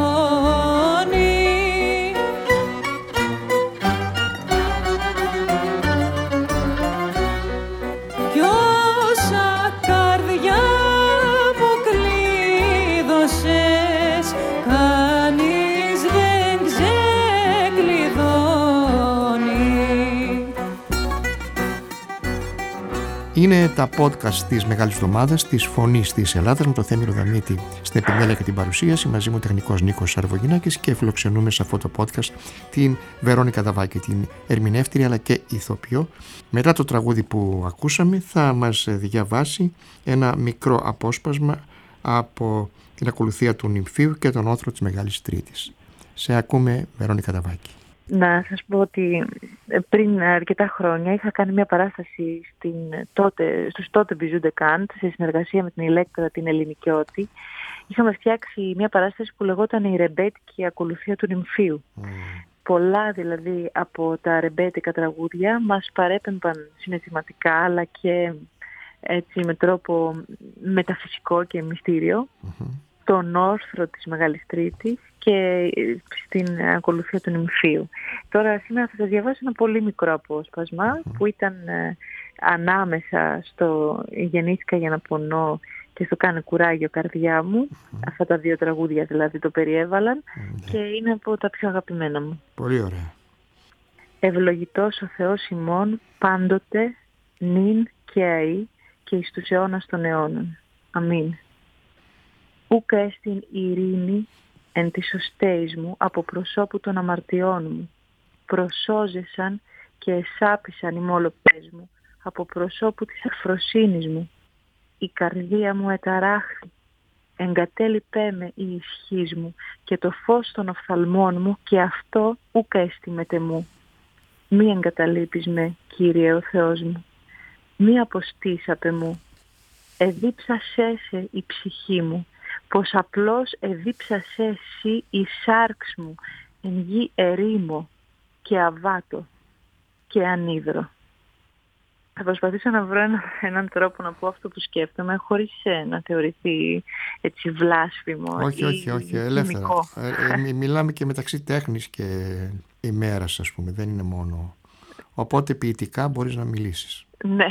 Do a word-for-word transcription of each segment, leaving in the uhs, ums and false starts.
Κι όσα καρδιά μου κλείδωσες, κανείς δεν ξεκλειδώνει. Είναι τα podcast της Μεγάλης Εβδομάδας της Φωνής της Ελλάδας με το Θέμη Ροδαμίτη στην επιμέλεια και την παρουσίαση, μαζί μου ο τεχνικός Νίκος Σαρβογινάκης, και φιλοξενούμε σε αυτό το podcast την Βερόνικα Δαβάκη, την ερμηνεύτρια αλλά και ηθοποιό. Μετά το τραγούδι που ακούσαμε θα μας διαβάσει ένα μικρό απόσπασμα από την ακολουθία του Νυμφίου και τον Όθρο της Μεγάλης Τρίτης. Σε ακούμε, Βερόνικα Δαβάκη. Να σας πω ότι πριν αρκετά χρόνια είχα κάνει μια παράσταση στην τότε, στους τότε Μπιζούντε Καντ σε συνεργασία με την Ηλέκτρα, την Ελληνικιώτη. Είχαμε φτιάξει μια παράσταση που λεγόταν η ρεμπέτικη ακολουθία του Νυμφίου. Mm. Πολλά δηλαδή από τα ρεμπέτικα τραγούδια μας παρέπεμπαν συναισθηματικά, αλλά και έτσι με τρόπο μεταφυσικό και μυστήριο. Mm-hmm. Τον όρθρο της Μεγάλης Τρίτης και στην ακολουθία του Νυμφίου. Τώρα σήμερα θα σας διαβάσω ένα πολύ μικρό απόσπασμα mm. που ήταν ε, ανάμεσα στο «Γεννήθηκα για να πονώ» και στο «Κάνε κουράγιο καρδιά μου». Mm. Αυτά τα δύο τραγούδια δηλαδή το περιέβαλαν mm. και είναι από τα πιο αγαπημένα μου. Πολύ ωραία. Ευλογητός ο Θεός ημών πάντοτε, νυν και αεί και εις τους αιώνας των αιώνων. Αμήν. Ούκ έστιν ειρήνη εν της οστέης μου από προσώπου των αμαρτιών μου. Προσώζεσαν και εσάπησαν οι μόλοπες μου από προσώπου της αφροσύνης μου. Η καρδία μου εταράχθη, εγκατέλειπέ με η ισχύς μου και το φως των οφθαλμών μου και αυτό ούκ έστι μετεμού. Μη εγκαταλείπεις με, Κύριε ο Θεός μου, μη αποστείς απ' εμού. Εδίψασέ η ψυχή μου, πως απλώς εδίψασέ εσύ η σάρξ μου εν γη ερήμο και αβάτο και ανίδρο. Θα προσπαθήσω να βρω ένα, έναν τρόπο να πω αυτό που σκέφτομαι χωρίς ε, να θεωρηθεί έτσι βλάσφημο. Όχι, όχι, όχι, ελεύθερα. Ε, ε, μιλάμε και μεταξύ τέχνης και ημέρας, ας πούμε, δεν είναι μόνο. Οπότε ποιητικά μπορείς να μιλήσεις. Ναι.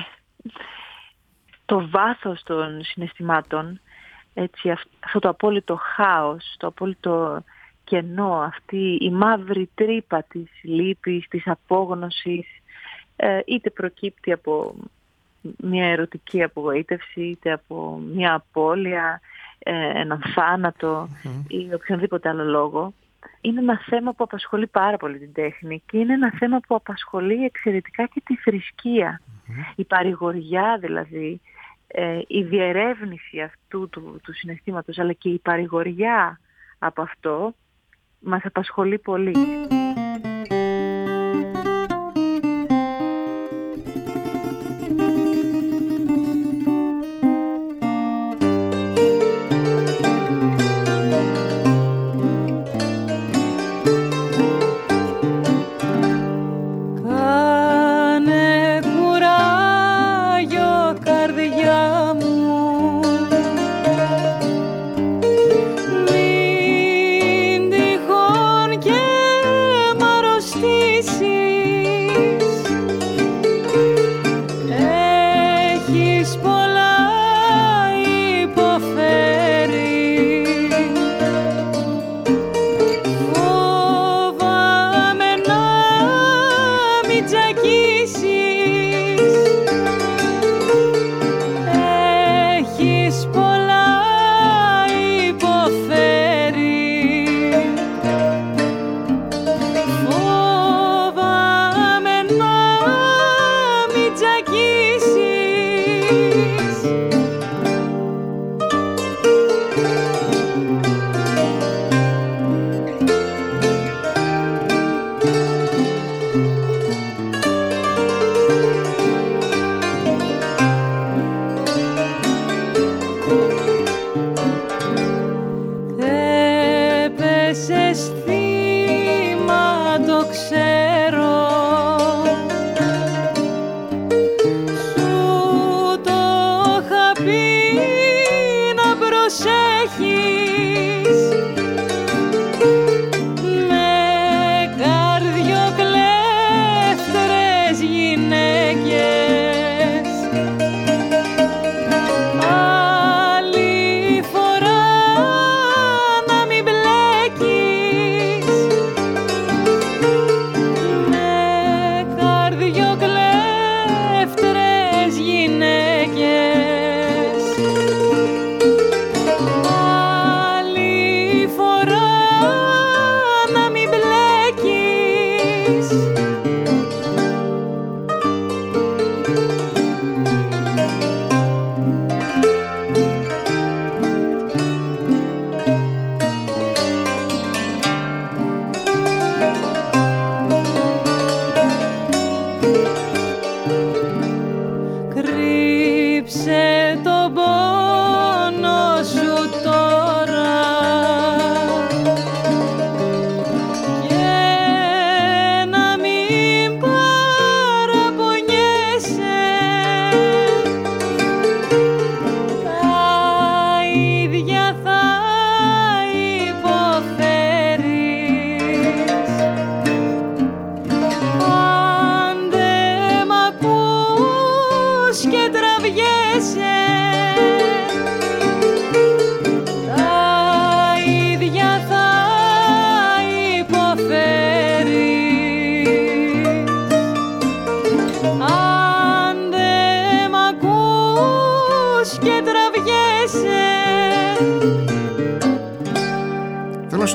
Το βάθος των συναισθημάτων, έτσι, αυτό το απόλυτο χάος, το απόλυτο κενό, αυτή η μαύρη τρύπα της λύπης, της απόγνωσης, ε, είτε προκύπτει από μια ερωτική απογοήτευση, είτε από μια απώλεια, ε, έναν θάνατο mm-hmm. ή οποιονδήποτε άλλο λόγο. Είναι ένα θέμα που απασχολεί πάρα πολύ την τέχνη και είναι ένα θέμα που απασχολεί εξαιρετικά και τη θρησκεία. Mm-hmm. Η παρηγοριά δηλαδή, ε, η διερεύνηση αυτού του, του συναισθήματος, αλλά και η παρηγοριά από αυτό μας απασχολεί πολύ.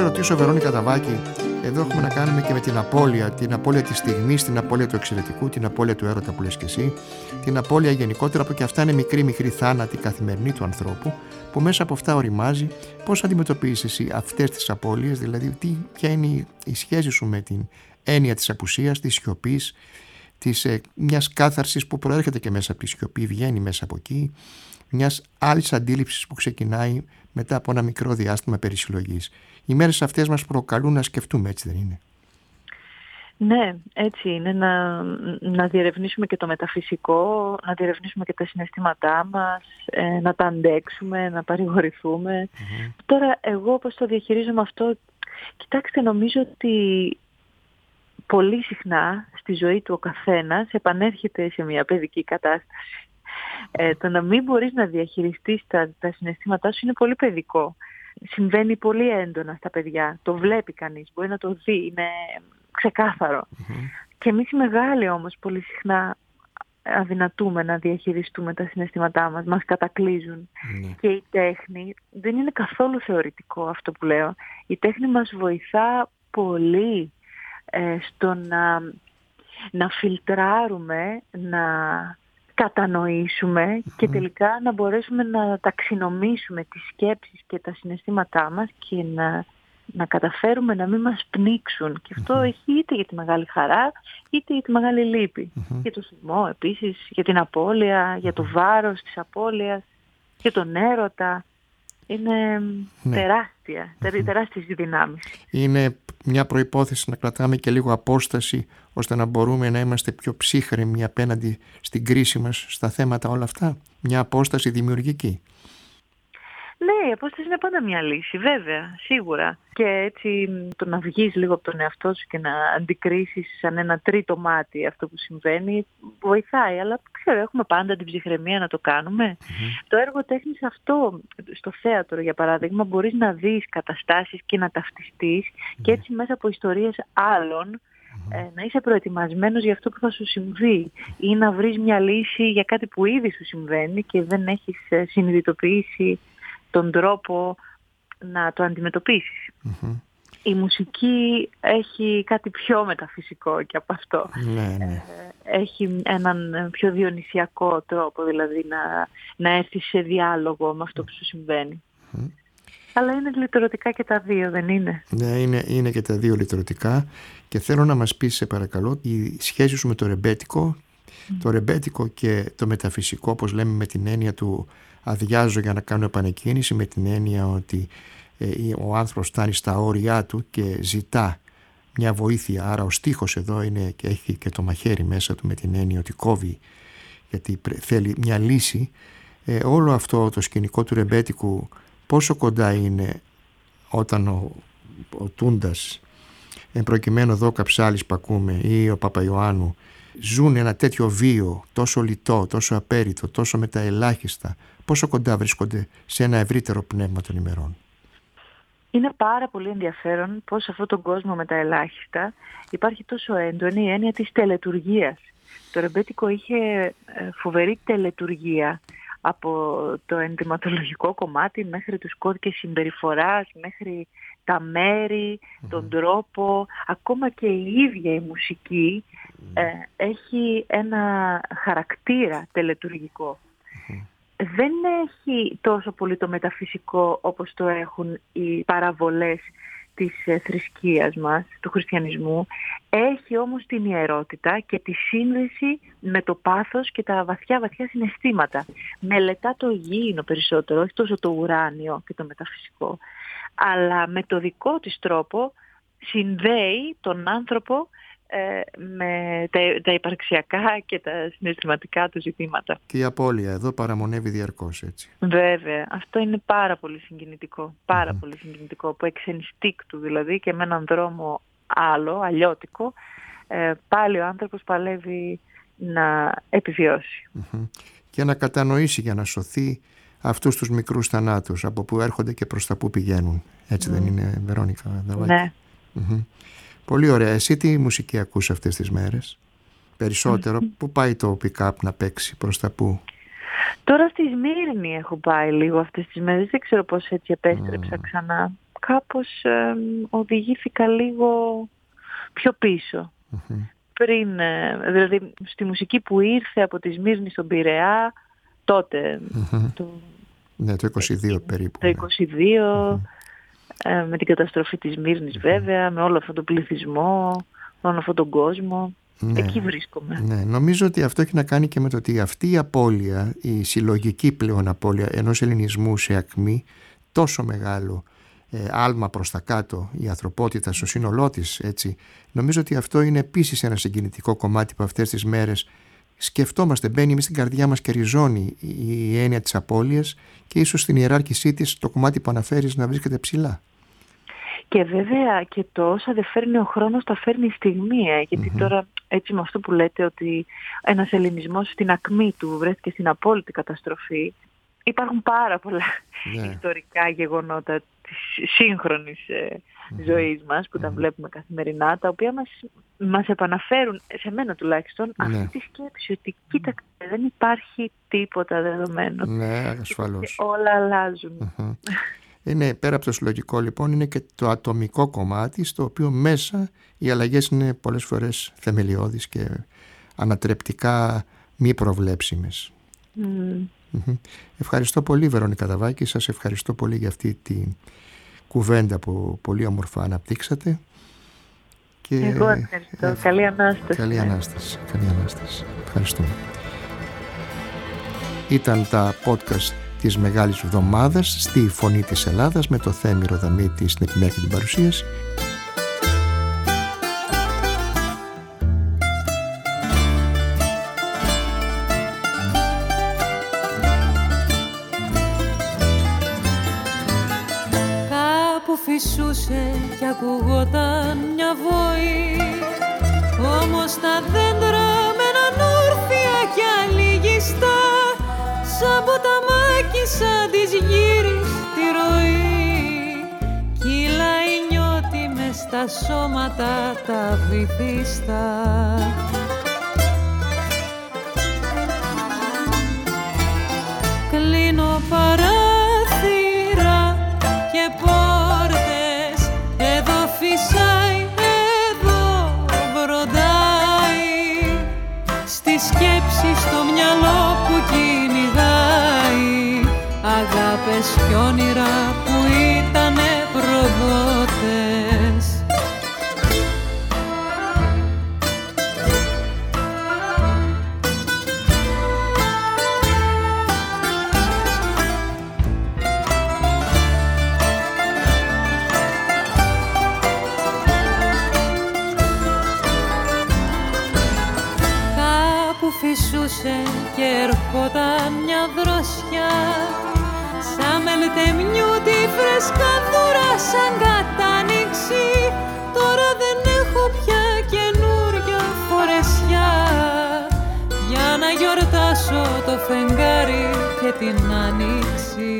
σε ρωτήσω, Βερόνικα Ταβάκη, εδώ έχουμε να κάνουμε και με την απώλεια, την απώλεια της στιγμής, την απώλεια του εξαιρετικού, την απώλεια του έρωτα που λες και εσύ, την απώλεια γενικότερα, που και αυτά είναι μικρή μικρή θάνατη καθημερινή του ανθρώπου, που μέσα από αυτά οριμάζει. Πώς αντιμετωπίζεις εσύ αυτές τις απώλειες, δηλαδή τι, ποια είναι η σχέση σου με την έννοια της απουσίας, της σιωπής, της, ε, μιας κάθαρσης που προέρχεται και μέσα από τη σιωπή, βγαίνει μέσα από εκεί, μιας άλλης αντίληψης που ξεκινάει μετά από ένα μικρό διάστημα περισυλλογής. Οι μέρες αυτές μας προκαλούν να σκεφτούμε, έτσι δεν είναι? Ναι, έτσι είναι. Να, να διερευνήσουμε και το μεταφυσικό, να διερευνήσουμε και τα συναισθήματά μας, ε, να τα αντέξουμε, να παρηγορηθούμε. Mm-hmm. Τώρα, εγώ πώς το διαχειρίζομαι αυτό, κοιτάξτε, νομίζω ότι πολύ συχνά στη ζωή του ο καθένας επανέρχεται σε μια παιδική κατάσταση. Ε, το να μην μπορείς να διαχειριστείς τα, τα συναισθήματά σου είναι πολύ παιδικό. Συμβαίνει πολύ έντονα στα παιδιά. Το βλέπει κανείς, μπορεί να το δει, είναι ξεκάθαρο. Mm-hmm. Και εμείς οι μεγάλοι όμως πολύ συχνά αδυνατούμε να διαχειριστούμε τα συναισθήματά μας, μας κατακλείζουν. Mm-hmm. Και η τέχνη δεν είναι καθόλου θεωρητικό αυτό που λέω. Η τέχνη μας βοηθά πολύ ε, στο να, να φιλτράρουμε, να κατανοήσουμε mm-hmm. και τελικά να μπορέσουμε να ταξινομήσουμε τις σκέψεις και τα συναισθήματά μας και να, να καταφέρουμε να μην μας πνίξουν. Και αυτό mm-hmm. έχει είτε για τη μεγάλη χαρά, είτε για τη μεγάλη λύπη. Mm-hmm. Για το θυμό επίσης, για την απώλεια, για το βάρος της απώλειας, για τον έρωτα. Είναι ναι. τεράστια, τερ, τεράστιες δυνάμεις. Είναι μια προϋπόθεση να κρατάμε και λίγο απόσταση, ώστε να μπορούμε να είμαστε πιο ψύχρεμοι απέναντι στην κρίση μας, στα θέματα όλα αυτά. Μια απόσταση δημιουργική. Ναι, η απόσταση είναι πάντα μια λύση, βέβαια, σίγουρα. Και έτσι το να βγεις λίγο από τον εαυτό σου και να αντικρίσεις σαν ένα τρίτο μάτι αυτό που συμβαίνει, βοηθάει. Αλλά ξέρω, έχουμε πάντα την ψυχραιμία να το κάνουμε. Mm-hmm. Το έργο τέχνης αυτό, στο θέατρο για παράδειγμα, μπορείς να δεις καταστάσεις και να ταυτιστείς mm-hmm. και έτσι μέσα από ιστορίες άλλων mm-hmm. ε, να είσαι προετοιμασμένος για αυτό που θα σου συμβεί ή να βρεις μια λύση για κάτι που ήδη σου συμβαίνει και δεν έχεις ε, συνειδητοποιήσει τον τρόπο να το αντιμετωπίσεις. Mm-hmm. Η μουσική έχει κάτι πιο μεταφυσικό και από αυτό. Ναι, ναι. Έχει έναν πιο διονυσιακό τρόπο, δηλαδή να, να έρθεις σε διάλογο με αυτό που σου συμβαίνει. Mm-hmm. Αλλά είναι λυτρωτικά και τα δύο, δεν είναι? Ναι, είναι, είναι και τα δύο λυτρωτικά. Και θέλω να μας πεις, σε παρακαλώ, η σχέση σου με το ρεμπέτικο, mm. το ρεμπέτικο και το μεταφυσικό, όπως λέμε, με την έννοια του αδειάζω για να κάνω επανεκκίνηση, με την έννοια ότι ε, ο άνθρωπος φτάνει στα όρια του και ζητά μια βοήθεια. Άρα ο στίχος εδώ είναι και έχει και το μαχαίρι μέσα του, με την έννοια ότι κόβει, γιατί θέλει μια λύση. Ε, όλο αυτό το σκηνικό του ρεμπέτικου πόσο κοντά είναι όταν ο, ο Τούντας, εν προκειμένου εδώ Καψάλης που ακούμε, ή ο Παπαϊωάννου, ζουν ένα τέτοιο βίο, τόσο λιτό, τόσο απέριτο, τόσο με τα ελάχιστα, πόσο κοντά βρίσκονται σε ένα ευρύτερο πνεύμα των ημερών? Είναι πάρα πολύ ενδιαφέρον πως σε αυτόν τον κόσμο με τα ελάχιστα υπάρχει τόσο έντονη η έννοια της τελετουργίας. Το ρεμπέτικο είχε φοβερή τελετουργία, από το ενδυματολογικό κομμάτι μέχρι τους κώδικες συμπεριφοράς, μέχρι τα μέρη, mm-hmm. τον τρόπο, ακόμα και η ίδια η μουσική mm-hmm. ε, έχει ένα χαρακτήρα τελετουργικό. Mm-hmm. Δεν έχει τόσο πολύ το μεταφυσικό όπως το έχουν οι παραβολές της θρησκείας μας, του χριστιανισμού. Έχει όμως την ιερότητα και τη σύνδεση με το πάθος και τα βαθιά βαθιά συναισθήματα. Μελετά το γήινο περισσότερο, όχι τόσο το ουράνιο και το μεταφυσικό. Αλλά με το δικό της τρόπο συνδέει τον άνθρωπο ε, με τα, τα υπαρξιακά και τα συναισθηματικά του ζητήματα. Και η απώλεια εδώ παραμονεύει διαρκώς, έτσι. Βέβαια. Αυτό είναι πάρα πολύ συγκινητικό. Πάρα mm-hmm. πολύ συγκινητικό. Που εξ ενστίκτου δηλαδή και με έναν δρόμο άλλο, αλλιώτικο, ε, πάλι ο άνθρωπος παλεύει να επιβιώσει. Mm-hmm. Και να κατανοήσει για να σωθεί αυτούς τους μικρούς θανάτους από που έρχονται και προς τα που πηγαίνουν. Έτσι mm. δεν είναι, Βερόνικα Ταβάκη? Ναι. Mm-hmm. Πολύ ωραία. Εσύ τι μουσική ακούς αυτές τις μέρες? Περισσότερο, mm-hmm. πού πάει το pick-up να παίξει, προς τα πού? Τώρα στη Σμύρνη έχω πάει λίγο αυτές τις μέρες. Δεν ξέρω πώς έτσι επέστρεψα mm. ξανά. κάπως ε, οδηγήθηκα λίγο πιο πίσω. Mm-hmm. Πριν, ε, δηλαδή στη μουσική που ήρθε από τη Σμύρνη στον Πειραιά, τότε. Mm-hmm. Το, ναι, το είκοσι δύο ε, περίπου. Το είκοσι δύο, mm-hmm. ε, με την καταστροφή της Σμύρνης mm-hmm. βέβαια, με όλο αυτόν τον πληθυσμό, με όλο αυτόν τον κόσμο. Ναι, εκεί βρίσκομαι. Ναι, νομίζω ότι αυτό έχει να κάνει και με το ότι αυτή η απώλεια, η συλλογική πλέον απώλεια ενός ελληνισμού σε ακμή, τόσο μεγάλο ε, άλμα προς τα κάτω, η ανθρωπότητα στο σύνολό της, έτσι, νομίζω ότι αυτό είναι επίσης ένα συγκινητικό κομμάτι που αυτές τις μέρες σκεφτόμαστε, μπαίνει μες στην καρδιά μας και ριζώνει η έννοια της απώλειας και ίσως στην ιεράρχησή της το κομμάτι που αναφέρεις να βρίσκεται ψηλά. Και βέβαια και το όσα δεν φέρνει ο χρόνος τα φέρνει η στιγμή, ε, γιατί mm-hmm. τώρα έτσι με αυτό που λέτε ότι ένας ελληνισμός στην ακμή του βρέθηκε στην απόλυτη καταστροφή, υπάρχουν πάρα πολλά yeah. ιστορικά γεγονότα της σύγχρονης ε, mm-hmm. ζωής μας που mm-hmm. τα βλέπουμε καθημερινά, τα οποία μας, μας επαναφέρουν, σε μένα τουλάχιστον, yeah. αυτή τη σκέψη ότι κοίταξε, δεν υπάρχει τίποτα δεδομένο. Ναι, yeah, ασφαλώς. Και όλα αλλάζουν. Mm-hmm. Είναι, πέρα από το συλλογικό λοιπόν, είναι και το ατομικό κομμάτι, στο οποίο μέσα οι αλλαγές είναι πολλές φορές θεμελιώδεις και ανατρεπτικά μη προβλέψιμες. Mm. Mm-hmm. Ευχαριστώ πολύ, Βερόνικα Δαβάκη, σας ευχαριστώ πολύ για αυτή τη κουβέντα που πολύ όμορφα αναπτύξατε. Και εγώ ευχαριστώ. Ε, καλή Ανάσταση. Καλή Ανάσταση. Καλή Ανάσταση. Ευχαριστούμε. Ήταν τα podcast της Μεγάλης Εβδομάδας στη Φωνή της Ελλάδας με το Θέμη Ροδαμίτη στην επιμέλεια και την παρουσίαση. Κάπου φυσούσε κι ακουγόταν μια βόη, όμως τα δέντρα μέναν όρθια κι αλήγιστα, σαν ποταμάκι σαν της γύρις τη ροή, κύλαει νιώτη μες στα σώματα τα βυθίστα. Κλείνω παράθυρα και πόρτες, εδώ φυσάει, εδώ βροντάει, στη σκέψη στο μυαλό που κυνηγάει, αγάπες κι όνειρα που ήτανε προδότες. Φυσούσε και ερχόταν μια δροσιά, σαν μελτεμιού τη φρεσκαδούρα σαν κατάνοιξη. Τώρα δεν έχω πια καινούρια φορεσιά, για να γιορτάσω το φεγγάρι και την άνοιξη.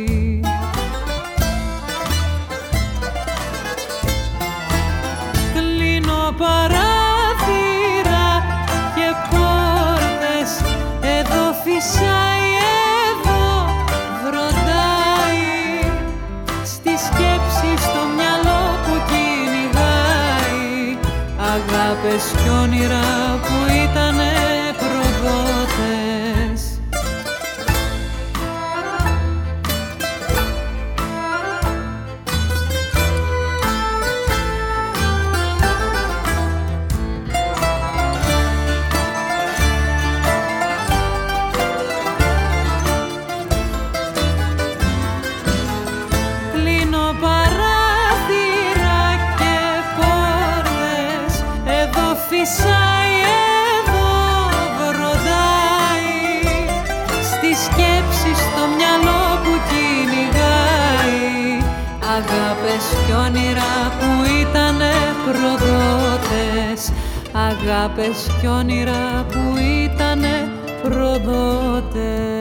Κλείνω παράθυρα και πόρτες, εδώ φυσάει, εδώ βροντάει, στη σκέψη στο μυαλό που κυνηγάει, αγάπες κι όνειρα που ήτανε προδότες. Φυσάει, εδώ βροντάει, στη σκέψη στο μυαλό που κυνηγάει, αγάπες κι όνειρα που ήτανε προδότες, αγάπες κι όνειρα που ήτανε προδότες.